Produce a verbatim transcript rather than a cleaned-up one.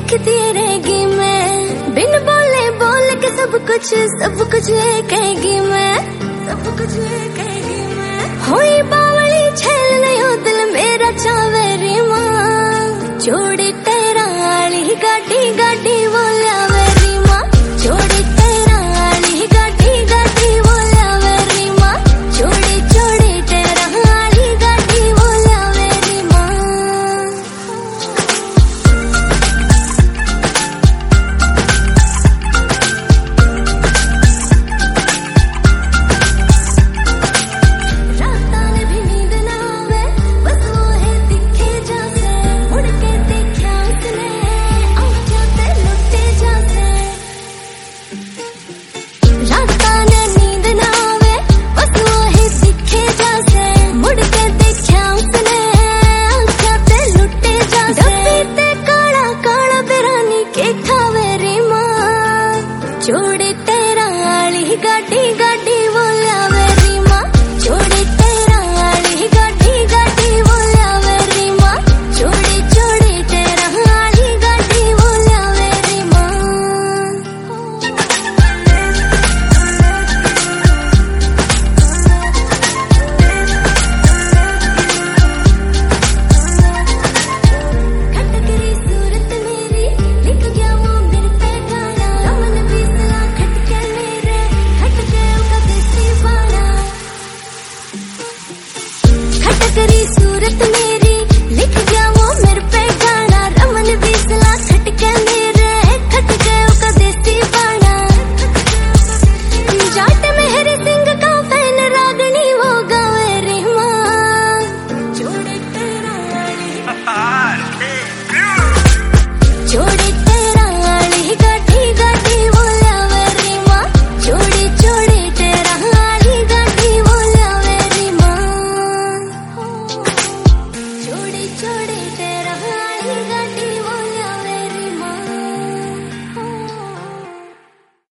लिखती रहेगी मैं, बिन बोले बोल के सब कुछ सब कुछ ये कहेगी मैं, सब कुछ ये कहेगी मैं। होई बावली छेल नहीं हो दिल मेरा चावेरी माँ, जोड़ी तेरा आली गाड़ी गाड़ी बोलिया वेरी माँ, जोड़ी तेरा आली गाड़ी गाड़ी बोलिया वेरी माँ, जोड़ी जोड़ी तेरा आली गाड़ी बोलिया वेरी माँ। जोड़ी तेरा आली गाड़ी गाड़ी बोलिया वेरी माँ, जोड़ी तेरा आली गाड़ी गाड़ी बोलिया वेरी माँ, जोड़ी जोड़ी तेरा आली गाड़ी बोलिया वेरी माँ। खटकरी सूरत मेरी लिख गया वो मेरे पे गाना, रमन भी सला खटके मेरे खटके उका देसी बाड़ा। खटकरी सूरत मेरी लिख गया वो मेरे पे गाना, रमन भी सला खटके मेरे खटके उका देसी बाड़ा। जाट मेहर सिंह का फैन रागनी वो गावेरी माँ, जोड़ी तेरा जोड़ी तेरा आली गाड़ी गाड़ी बोलिया वेरी माँ, जोड़ी जोड़ी तेरा आली गाड़ी बोलिया वेरी माँ, जोड़ी जोड़ी तेरा